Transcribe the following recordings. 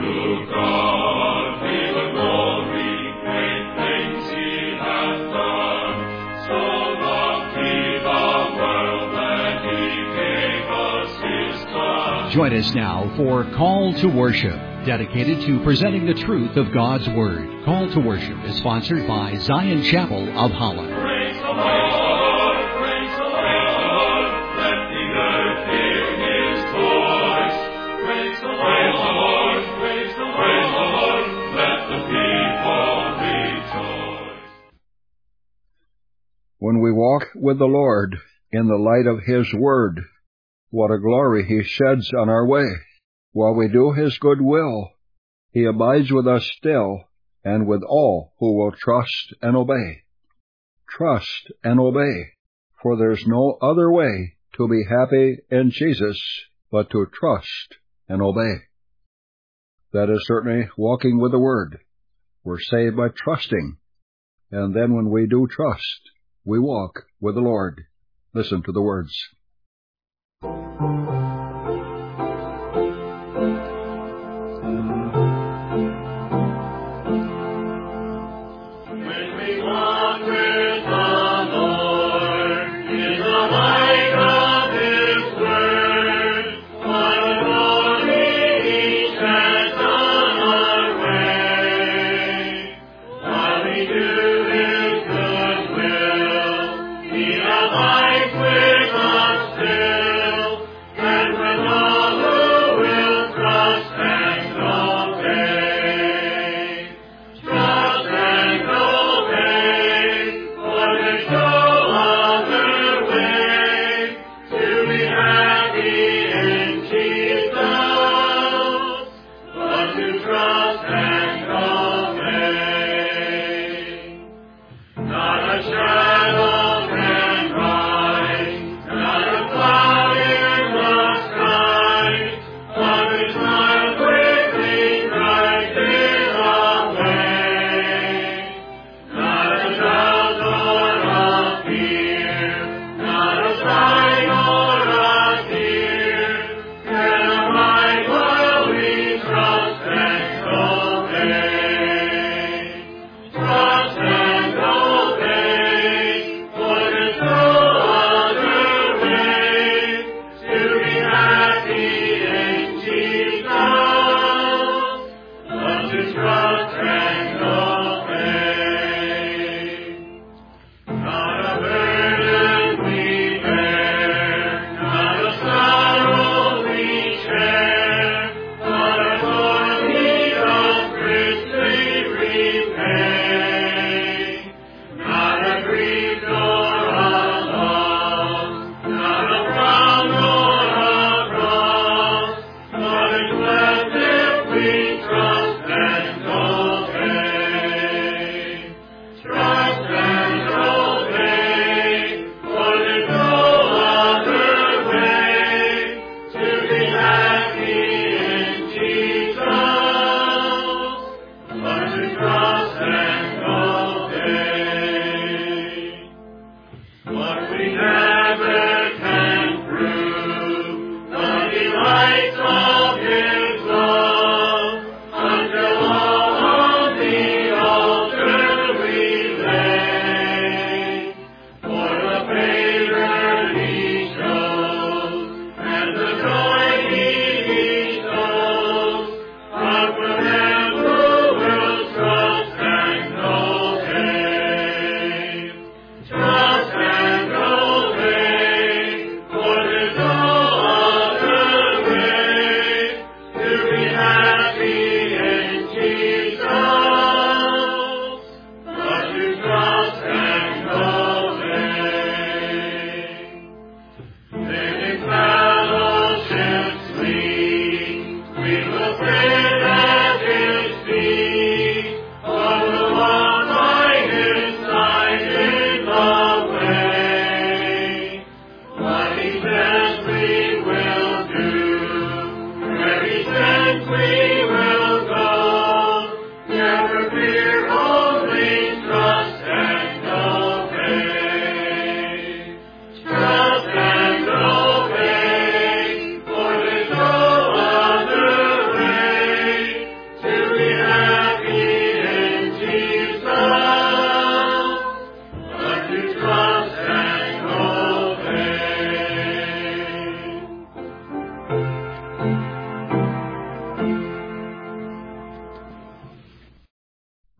To God be the glory, great things He hath done. So loved He the world that He gave us His Son. Join us now for Call to Worship, dedicated to presenting the truth of God's Word. Call to Worship is sponsored by Zion Chapel of Holland. Praise the Lord, praise the Lord, let the earth hear His voice. Praise the Lord, praise the Lord, let the people rejoice. When we walk with the Lord in the light of His Word, what a glory He sheds on our way. While we do His good will, He abides with us still, and with all who will trust and obey. Trust and obey, for there's no other way to be happy in Jesus but to trust and obey. That is certainly walking with the Word. We're saved by trusting, and then when we do trust, we walk with the Lord. Listen to the words.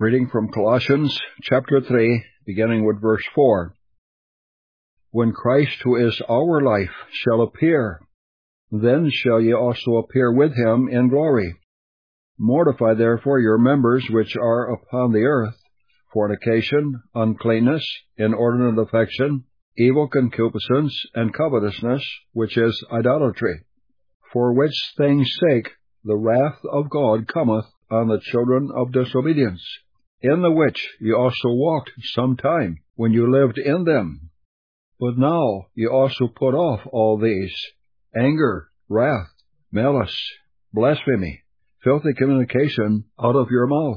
Reading from Colossians chapter 3, beginning with verse 4. When Christ, who is our life, shall appear, then shall ye also appear with him in glory. Mortify therefore your members which are upon the earth, fornication, uncleanness, inordinate affection, evil concupiscence, and covetousness, which is idolatry. For which things' sake the wrath of God cometh on the children of disobedience, in the which ye also walked sometime, when you lived in them. But now ye also put off all these: anger, wrath, malice, blasphemy, filthy communication out of your mouth.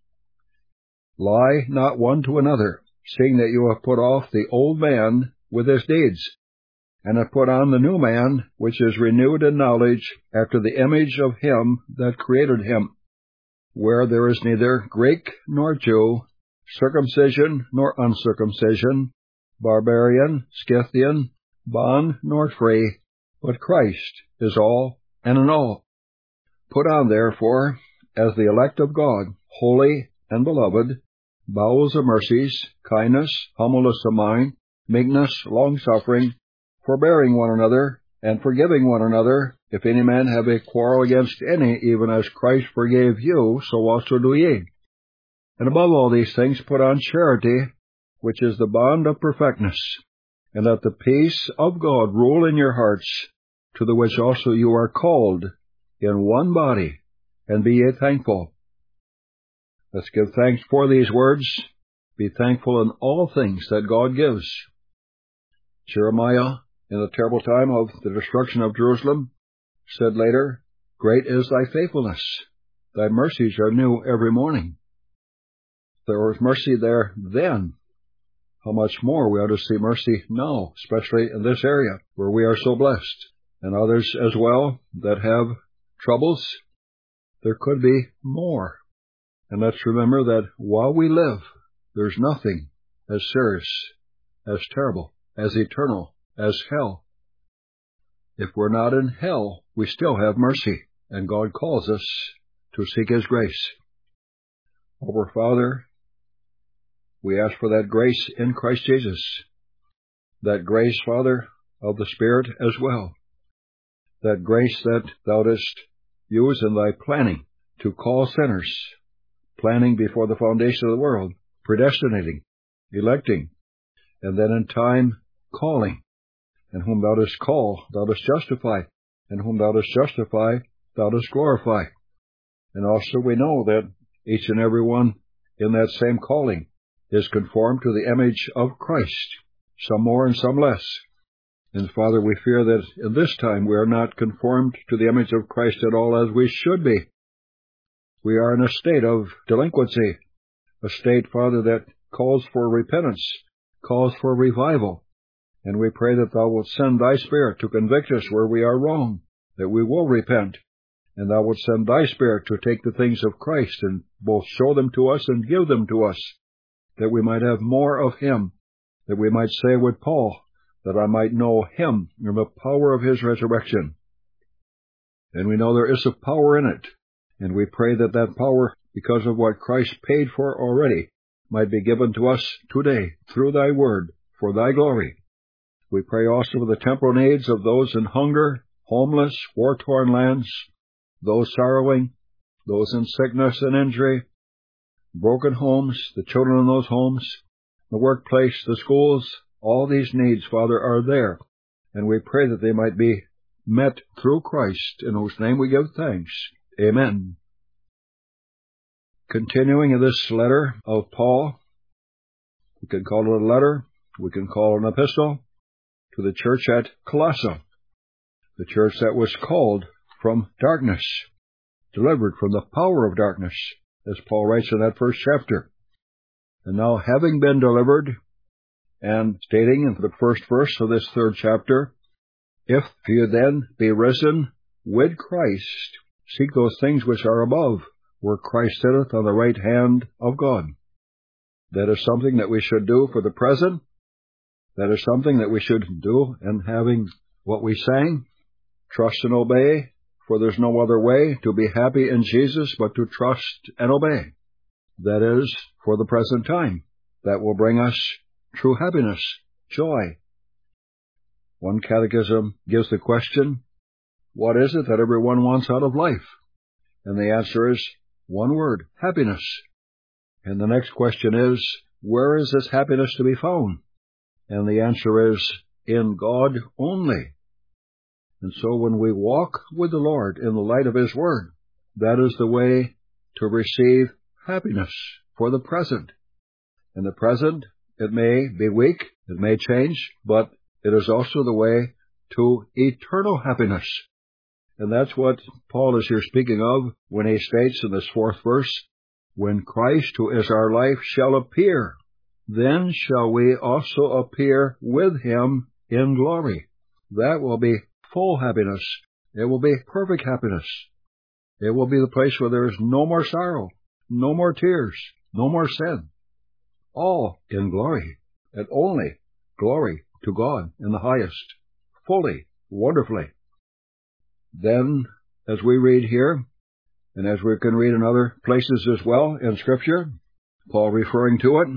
Lie not one to another, seeing that you have put off the old man with his deeds, and have put on the new man, which is renewed in knowledge after the image of him that created him, where there is neither Greek nor Jew, circumcision nor uncircumcision, barbarian, Scythian, bond nor free, but Christ is all and in all. Put on, therefore, as the elect of God, holy and beloved, bowels of mercies, kindness, humbleness of mind, meekness, long-suffering, forbearing one another, and forgiving one another, if any man have a quarrel against any, even as Christ forgave you, so also do ye. And above all these things put on charity, which is the bond of perfectness, and let the peace of God rule in your hearts, to the which also you are called, in one body, and be ye thankful. Let's give thanks for these words. Be thankful in all things that God gives. Jeremiah, in the terrible time of the destruction of Jerusalem, said later, Great is thy faithfulness. Thy mercies are new every morning. There was mercy there then. How much more we ought to see mercy now, especially in this area where we are so blessed, and others as well that have troubles. There could be more. And let's remember that while we live, there's nothing as serious, as terrible, as eternal as hell. If we're not in hell, we still have mercy, and God calls us to seek His grace. Our Father, we ask for that grace in Christ Jesus, that grace, Father, of the Spirit as well, that grace that Thou dost use in Thy planning to call sinners, planning before the foundation of the world, predestinating, electing, and then in time calling. And whom Thou dost call, Thou dost justify, and whom Thou dost justify, Thou dost glorify. And also we know that each and every one in that same calling is conformed to the image of Christ, some more and some less. And Father, we fear that in this time we are not conformed to the image of Christ at all as we should be. We are in a state of delinquency, a state, Father, that calls for repentance, calls for revival. And we pray that Thou wilt send Thy Spirit to convict us where we are wrong, that we will repent, and Thou wilt send Thy Spirit to take the things of Christ and both show them to us and give them to us, that we might have more of Him, that we might say with Paul, that I might know Him and the power of His resurrection. And we know there is a power in it, and we pray that that power, because of what Christ paid for already, might be given to us today through Thy word, for Thy glory. We pray also for the temporal needs of those in hunger, homeless, war-torn lands, those sorrowing, those in sickness and injury, broken homes, the children in those homes, the workplace, the schools. All these needs, Father, are there, and we pray that they might be met through Christ, in whose name we give thanks. Amen. Continuing in this letter of Paul, we can call it a letter, we can call it an epistle, to the church at Colossae, the church that was called from darkness, delivered from the power of darkness, as Paul writes in that first chapter. And now, having been delivered, and stating in the first verse of this third chapter, if you then be risen with Christ, seek those things which are above, where Christ sitteth on the right hand of God. That is something that we should do for the present. That is something that we should do in having what we sang, trust and obey, for there's no other way to be happy in Jesus but to trust and obey. that is, for the present time, that will bring us true happiness, joy. One catechism gives the question, what is it that everyone wants out of life? And the answer is one word, happiness. And the next question is, where is this happiness to be found? And the answer is, in God only. And so when we walk with the Lord in the light of His Word, that is the way to receive happiness for the present. In the present, it may be weak, it may change, but it is also the way to eternal happiness. And that's what Paul is here speaking of when he states in this 4th verse, when Christ, who is our life, shall appear, then shall we also appear with Him in glory. That will be full happiness. It will be perfect happiness. It will be the place where there is no more sorrow, no more tears, no more sin. All in glory, and only glory to God in the highest, fully, wonderfully. Then, as we read here, and as we can read in other places as well in Scripture, Paul referring to it,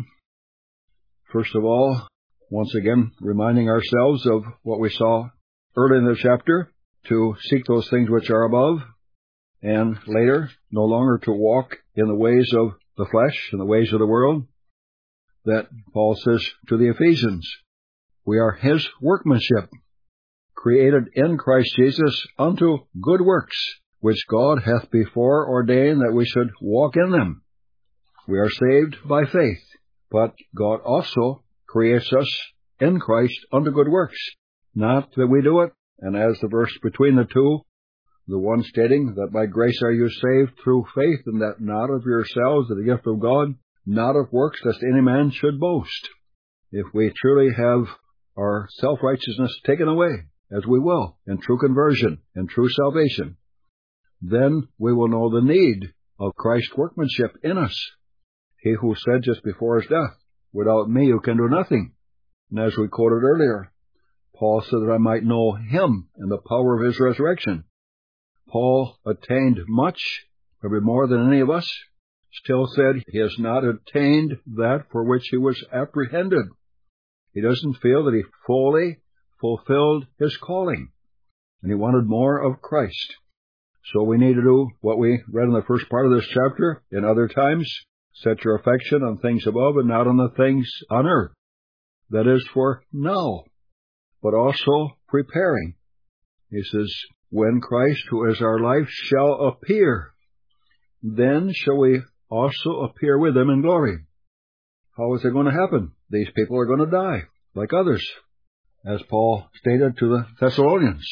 first of all, once again, reminding ourselves of what we saw early in the chapter, to seek those things which are above, and later, no longer to walk in the ways of the flesh and the ways of the world, that Paul says to the Ephesians, we are His workmanship, created in Christ Jesus unto good works, which God hath before ordained that we should walk in them. We are saved by faith, but God also creates us in Christ unto good works. Not that we do it, and as the verse between the two, the one stating that by grace are you saved through faith, and that not of yourselves, the gift of God, not of works, lest any man should boast. If we truly have our self-righteousness taken away, as we will, in true conversion, in true salvation, then we will know the need of Christ's workmanship in us. He who said just before his death, without me you can do nothing. And as we quoted earlier, Paul said that I might know Him and the power of His resurrection. Paul attained much, maybe more than any of us, still said he has not attained that for which he was apprehended. He doesn't feel that he fully fulfilled his calling, and he wanted more of Christ. So we need to do what we read in the first part of this chapter. In other times, set your affection on things above and not on the things on earth. That is for now, but also preparing. He says, when Christ, who is our life, shall appear, then shall we also appear with Him in glory. How is it going to happen? These people are going to die, like others, as Paul stated to the Thessalonians.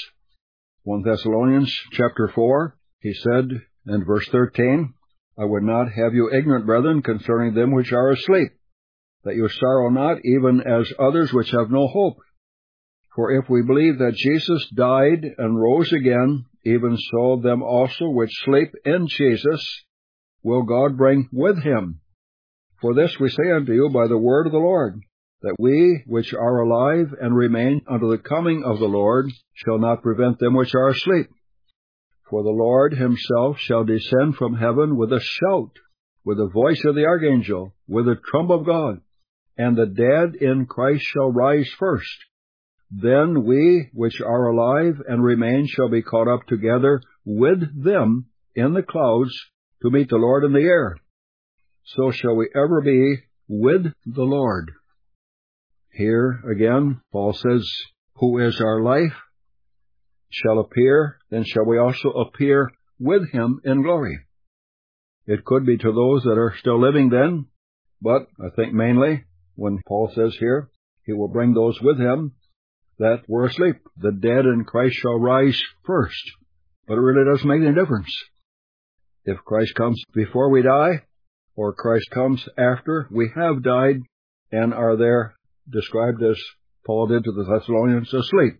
1 Thessalonians chapter 4, he said in verse 13, I would not have you ignorant, brethren, concerning them which are asleep, that you sorrow not, even as others which have no hope. For if we believe that Jesus died and rose again, even so them also which sleep in Jesus will God bring with Him. For this we say unto you by the word of the Lord, that we which are alive and remain unto the coming of the Lord shall not prevent them which are asleep. For the Lord Himself shall descend from heaven with a shout, with the voice of the archangel, with the trump of God, and the dead in Christ shall rise first. Then we which are alive and remain shall be caught up together with them in the clouds to meet the Lord in the air. So shall we ever be with the Lord. Here again, Paul says, who is our life shall appear, then shall we also appear with Him in glory. It could be to those that are still living then, but I think mainly when Paul says here, He will bring those with Him that were asleep. The dead in Christ shall rise first. But it really doesn't make any difference. If Christ comes before we die, or Christ comes after we have died and are there described as Paul did to the Thessalonians asleep.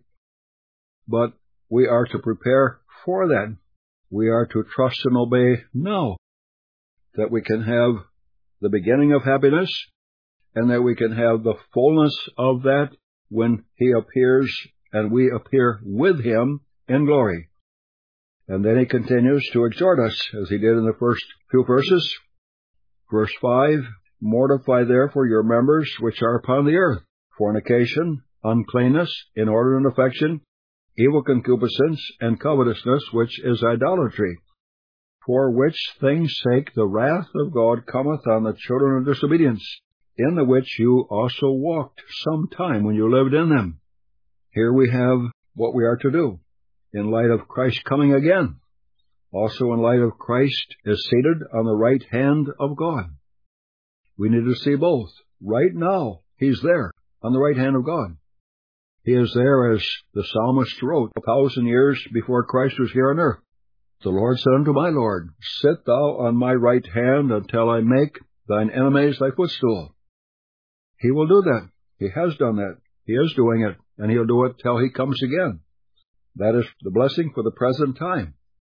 But we are to prepare for that. We are to trust and obey now, that we can have the beginning of happiness and that we can have the fullness of that when He appears and we appear with Him in glory. And then he continues to exhort us, as he did in the first few verses. Verse 5, Mortify therefore your members which are upon the earth, fornication, uncleanness, inordinate affection, evil concupiscence, and covetousness, which is idolatry, for which things' sake the wrath of God cometh on the children of disobedience, in the which you also walked some time when you lived in them. Here we have what we are to do, in light of Christ coming again. Also in light of Christ is seated on the right hand of God. We need to see both. Right now, He's there, on the right hand of God. He is there, as the psalmist wrote 1,000 years before Christ was here on earth. The Lord said unto my Lord, Sit thou on my right hand until I make thine enemies thy footstool. He will do that. He has done that. He is doing it, and He'll do it till He comes again. That is the blessing for the present time.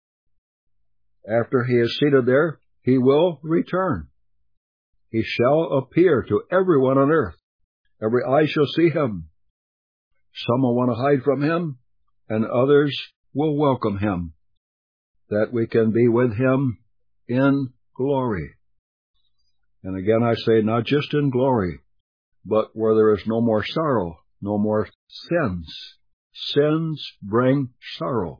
After He is seated there, He will return. He shall appear to everyone on earth. Every eye shall see Him. Some will want to hide from Him, and others will welcome Him, that we can be with Him in glory. And again I say, not just in glory, but where there is no more sorrow, no more sins. Sins bring sorrow.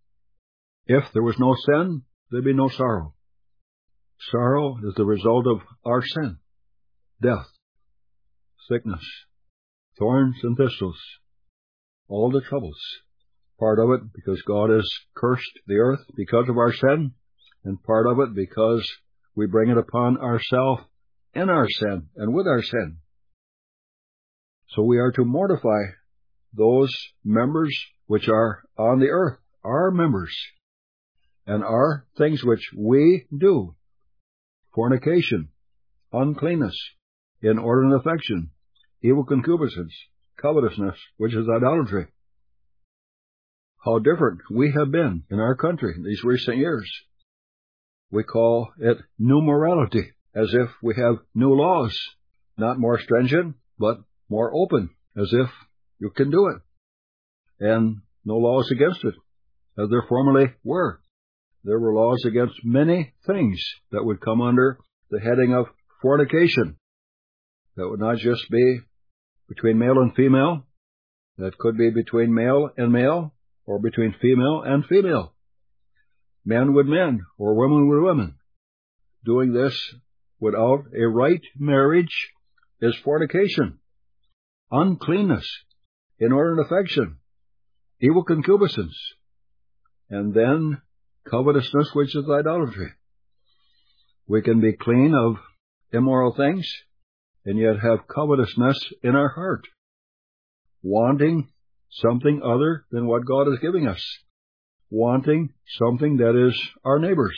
If there was no sin, there'd be no sorrow. Sorrow is the result of our sin, death, sickness, thorns and thistles, all the troubles. Part of it because God has cursed the earth because of our sin, and part of it because we bring it upon ourselves in our sin and with our sin. So we are to mortify those members which are on the earth, our members, and our things which we do: fornication, uncleanness, inordinate affection, evil concupiscence, covetousness, which is idolatry. How different we have been in our country in these recent years. We call it new morality, as if we have new laws, not more stringent, but more open, as if you can do it, and no laws against it, as there formerly were. There were laws against many things that would come under the heading of fornication. That would not just be between male and female. That could be between male and male, or between female and female. Men with men, or women with women. Doing this without a right marriage is fornication. Uncleanness, inordinate affection, evil concupiscence, and then covetousness, which is idolatry. We can be clean of immoral things and yet have covetousness in our heart, wanting something other than what God is giving us, wanting something that is our neighbor's.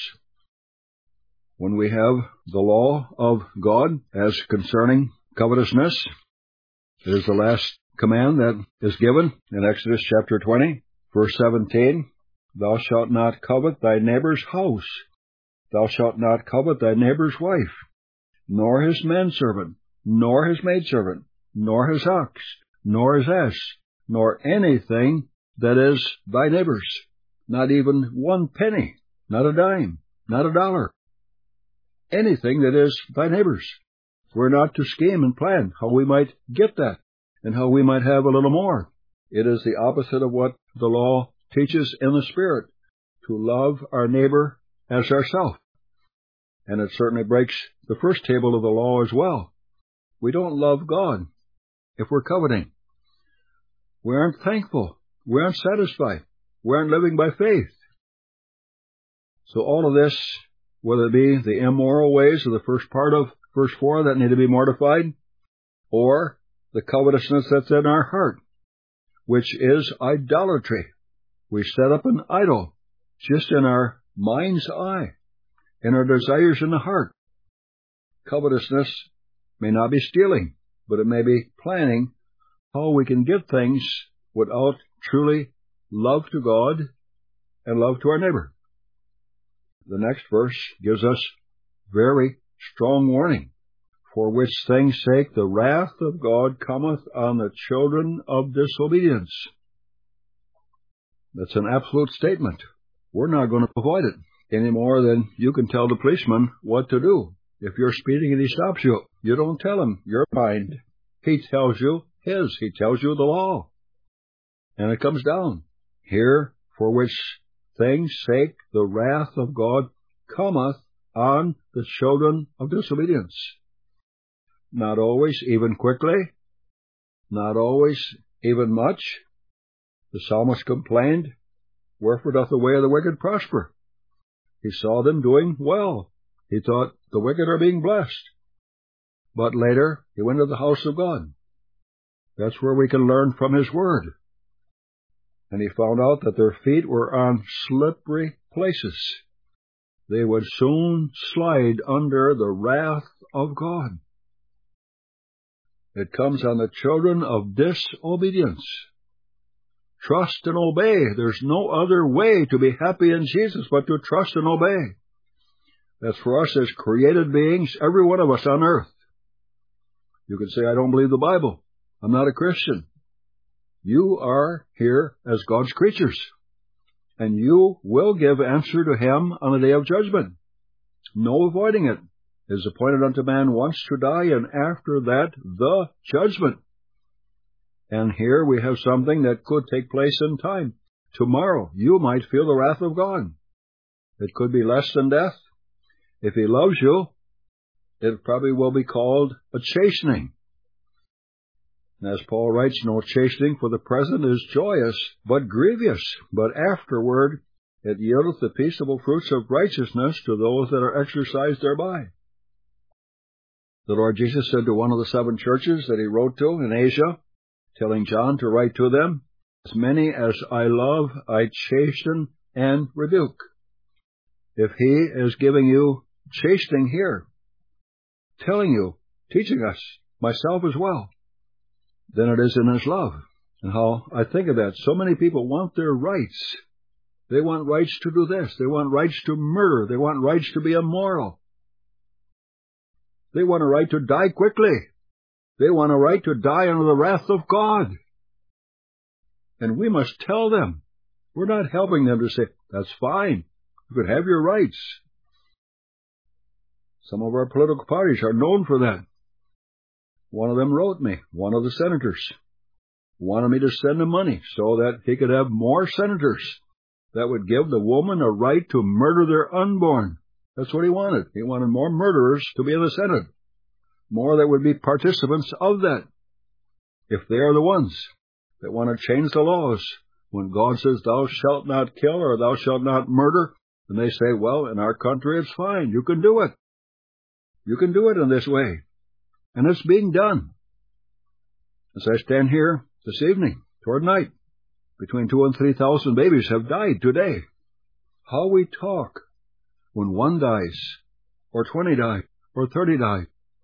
When we have the law of God as concerning covetousness, it is the last command that is given in Exodus chapter 20, verse 17. Thou shalt not covet thy neighbor's house. Thou shalt not covet thy neighbor's wife, nor his manservant, nor his maidservant, nor his ox, nor his ass, nor anything that is thy neighbor's. Not even 1 penny, not a dime, not a dollar. Anything that is thy neighbor's. We're not to scheme and plan how we might get that and how we might have a little more. It is the opposite of what the law teaches in the Spirit, to love our neighbor as ourselves. And it certainly breaks the first table of the law as well. We don't love God if we're coveting. We aren't thankful. We aren't satisfied. We aren't living by faith. So all of this, whether it be the immoral ways of the first part of verse 4 that need to be mortified, or the covetousness that's in our heart, which is idolatry. We set up an idol just in our mind's eye, in our desires in the heart. Covetousness may not be stealing, but it may be planning how we can get things without truly love to God and love to our neighbor. The next verse gives us very strong warning. For which things' sake the wrath of God cometh on the children of disobedience. That's an absolute statement. We're not going to avoid it any more than you can tell the policeman what to do If you're speeding and he stops you, you don't tell him you're behind. He tells you his. He tells you the law. And it comes down. Here, for which things' sake the wrath of God cometh on the children of disobedience. Not always even quickly, not always even much. The psalmist complained, wherefore doth the way of the wicked prosper? He saw them doing well. He thought the wicked are being blessed. But later, he went to the house of God. That's where we can learn from his word. And he found out that their feet were on slippery places. They would soon slide under the wrath of God. It comes on the children of disobedience. Trust and obey. There's no other way to be happy in Jesus but to trust and obey. That's for us as created beings, every one of us on earth. You could say, I don't believe the Bible. I'm not a Christian. You are here as God's creatures, and you will give answer to him on the day of judgment. No avoiding it. It is appointed unto man once to die, and after that, the judgment. And here we have something that could take place in time. Tomorrow, you might feel the wrath of God. It could be less than death. If he loves you, it probably will be called a chastening. And as Paul writes, no chastening for the present is joyous, but grievous. But afterward, it yieldeth the peaceable fruits of righteousness to those that are exercised thereby. The Lord Jesus said to one of the 7 churches that he wrote to in Asia, telling John to write to them, as many as I love, I chasten and rebuke. If he is giving you chastening here, telling you, teaching us, myself as well, then it is in his love. And how I think of that. So many people want their rights. They want rights to do this. They want rights to murder. They want rights to be immoral. They want a right to die quickly. They want a right to die under the wrath of God. And we must tell them. We're not helping them to say, that's fine. You can have your rights. Some of our political parties are known for that. One of them wrote me, one of the senators, wanted me to send him money so that he could have more senators that would give the woman a right to murder their unborn. That's what he wanted. He wanted more murderers to be in the Senate, more that would be participants of that, if they are the ones that want to change the laws. When God says, thou shalt not kill or thou shalt not murder, and they say, well, in our country it's fine. You can do it. You can do it in this way. And it's being done. As I stand here this evening, toward night, between 2,000 and 3,000 babies have died today. How we talk when 1 dies, or 20 die, or 30 die.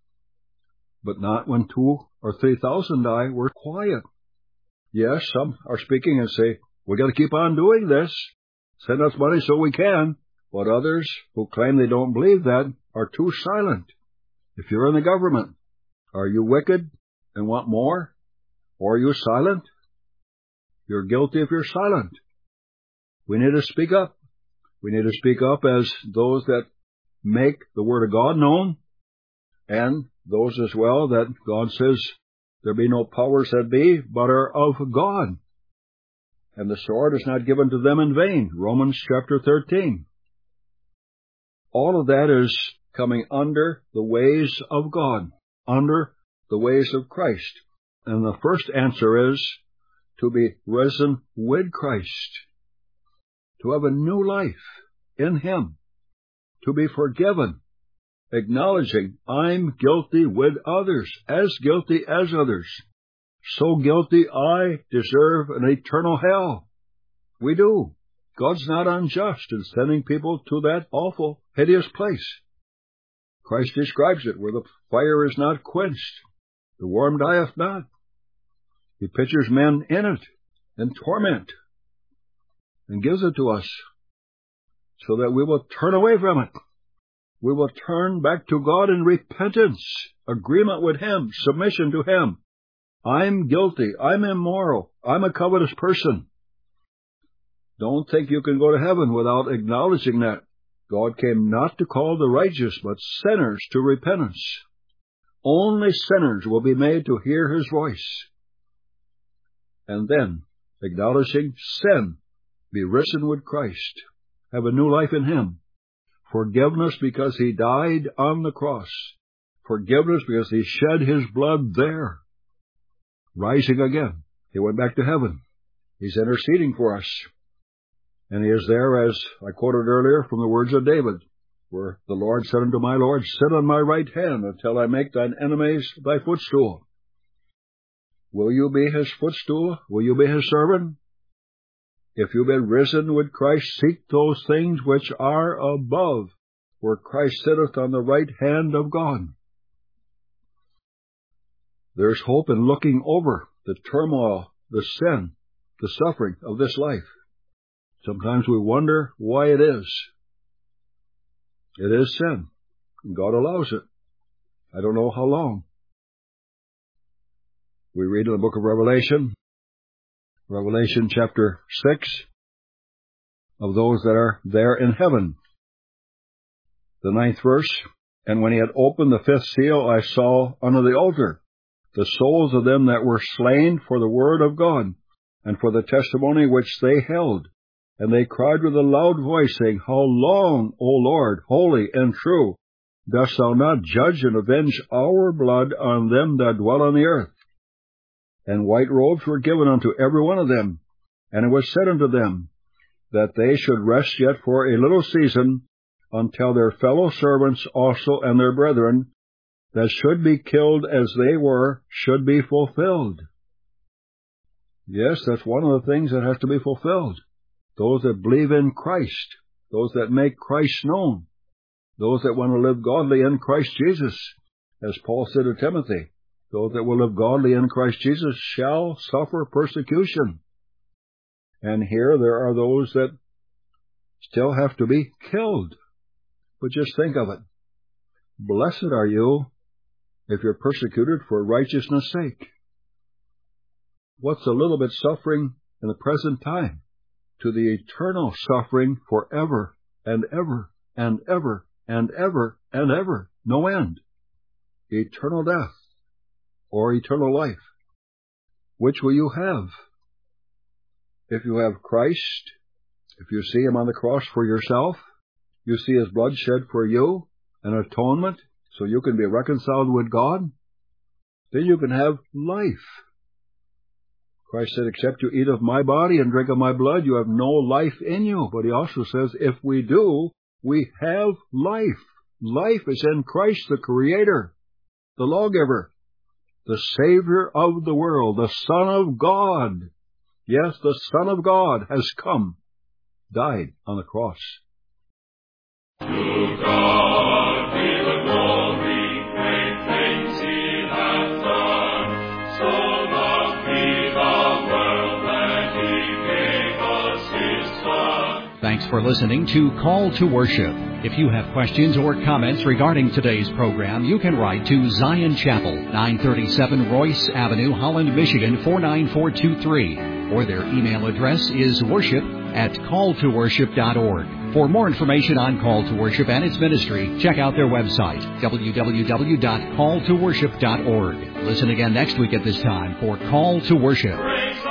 But not when 2,000 or 3,000 die. We're quiet. Yes, some are speaking and say, we got to keep on doing this. Send us money so we can. But others who claim they don't believe that are too silent. If you're in the government, are you wicked and want more? Or are you silent? You're guilty if you're silent. We need to speak up. We need to speak up as those that make the Word of God known, and those as well that God says there be no powers that be, but are of God. And the sword is not given to them in vain. Romans chapter 13. All of that is coming under the ways of God, under the ways of Christ. And the first answer is to be risen with Christ, to have a new life in Him, to be forgiven, acknowledging I'm guilty with others, as guilty as others. So guilty I deserve an eternal hell. We do. God's not unjust in sending people to that awful, hideous place. Christ describes it, where the fire is not quenched, the worm dieth not. He pictures men in it, in torment, and gives it to us, so that we will turn away from it. We will turn back to God in repentance, agreement with Him, submission to Him. I'm guilty, I'm immoral, I'm a covetous person. Don't think you can go to heaven without acknowledging that God came not to call the righteous, but sinners to repentance. Only sinners will be made to hear his voice. And then, acknowledging sin, be risen with Christ, have a new life in him. Forgiveness because he died on the cross. Forgiveness because he shed his blood there. Rising again. He went back to heaven. He's interceding for us. And he is there, as I quoted earlier from the words of David, where the Lord said unto my Lord, sit on my right hand until I make thine enemies thy footstool. Will you be his footstool? Will you be his servant? If you've been risen with Christ, seek those things which are above, where Christ sitteth on the right hand of God. There's hope in looking over the turmoil, the sin, the suffering of this life. Sometimes we wonder why it is. It is sin, and God allows it. I don't know how long. We read in the book of Revelation, Revelation chapter 6, of those that are there in heaven. The 9th verse, and when he had opened the 5th seal, I saw under the altar the souls of them that were slain for the word of God, and for the testimony which they held. And they cried with a loud voice, saying, How long, O Lord, holy and true, dost thou not judge and avenge our blood on them that dwell on the earth? And white robes were given unto every one of them, and it was said unto them, that they should rest yet for a little season, until their fellow servants also and their brethren, that should be killed as they were, should be fulfilled. Yes, that's one of the things that has to be fulfilled. Those that believe in Christ, those that make Christ known, those that want to live godly in Christ Jesus, as Paul said to Timothy, those that will live godly in Christ Jesus shall suffer persecution. And here there are those that still have to be killed. But just think of it. Blessed are you if you're persecuted for righteousness' sake. What's a little bit suffering in the present time to the eternal suffering forever and ever and ever and ever and ever, no end? Eternal death or eternal life. Which will you have? If you have Christ, if you see him on the cross for yourself, you see his blood shed for you, an atonement, so you can be reconciled with God, then you can have life. Christ said, except you eat of my body and drink of my blood, you have no life in you. But he also says, if we do, we have life. Life is in Christ, the Creator, the Lawgiver, the Savior of the world, the Son of God. Yes, the Son of God has come, died on the cross. To God be the glory, great things he hath done. So loved he the world that he gave us his Son. Thanks for listening to Call to Worship. If you have questions or comments regarding today's program, you can write to Zion Chapel, 937 Royce Avenue, Holland, Michigan, 49423. Or their email address is worship@calltoworship.org. For more information on Call to Worship and its ministry, check out their website, www.calltoworship.org. Listen again next week at this time for Call to Worship.